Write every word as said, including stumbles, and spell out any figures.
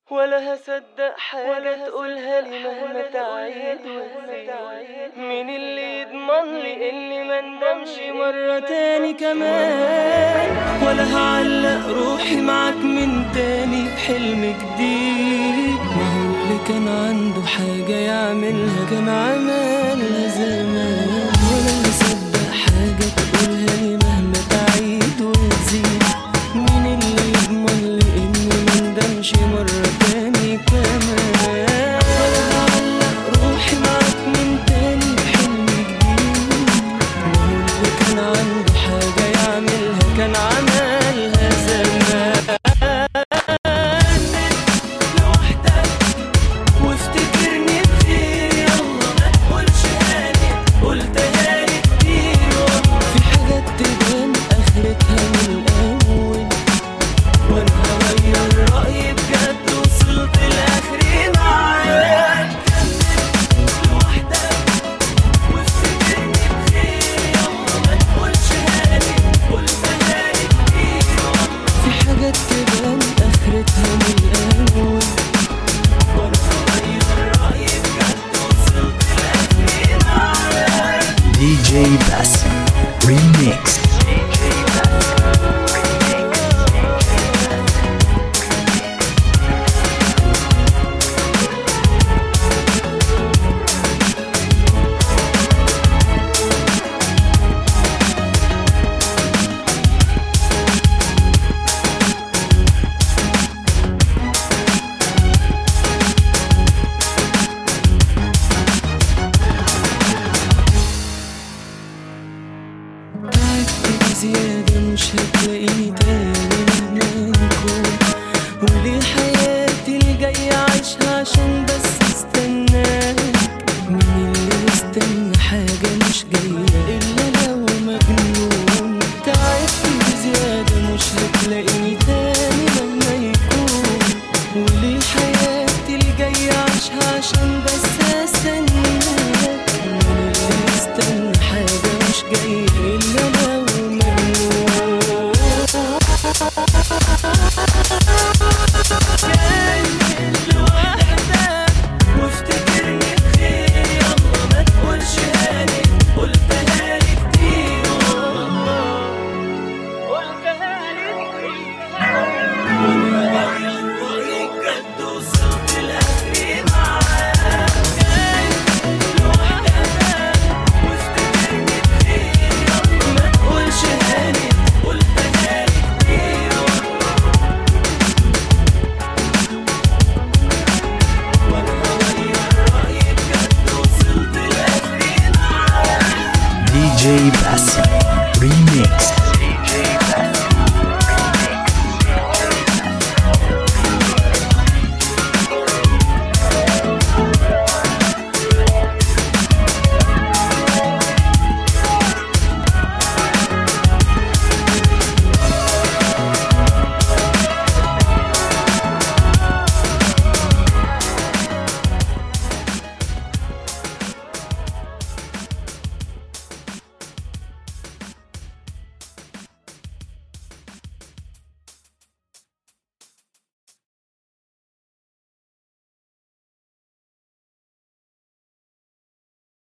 ولا هصدق حاجة تقولها لي مهما تعيد وتزيد. مين اللي يضمن لي اني ما ندمش مرة تاني كمان؟ ولا هعلق روحي معاك من تاني بحلم جديد. ما هو اللي كان عنده حاجة يعملها كان عملها زمان. ولا هصدق حاجة تقولها لي مهما تعيد وتزيد. مين اللي يضمن لي اني ما ندمش مرة تاني كمان؟ ولا هعلق روحي معاك من تاني بحلم جديد. ما هو اللي كان عنده حاجة يعملها كان عملها زمان. لوحدك وافتكرني كتير، يلا ما تقولش هاني، قلتها لي كتير والله. في حاجات تبان اخرتها من الاول، وانا هغير رأيي بجد، وصلت لاخري معاك. لوحدك وافتكرني بخير، يلا ما تقولش هاني، قلتها لي كتير والله. في حاجات تبان اخرتها من الاول، وانا هغير رأيي بجد، وصلت لاخري معاك. دي جي باسم ريميكس. تعبت زيادة مش هتلاقيني تاني مهما نكون. وليه حياتي الجاية عايشها عشان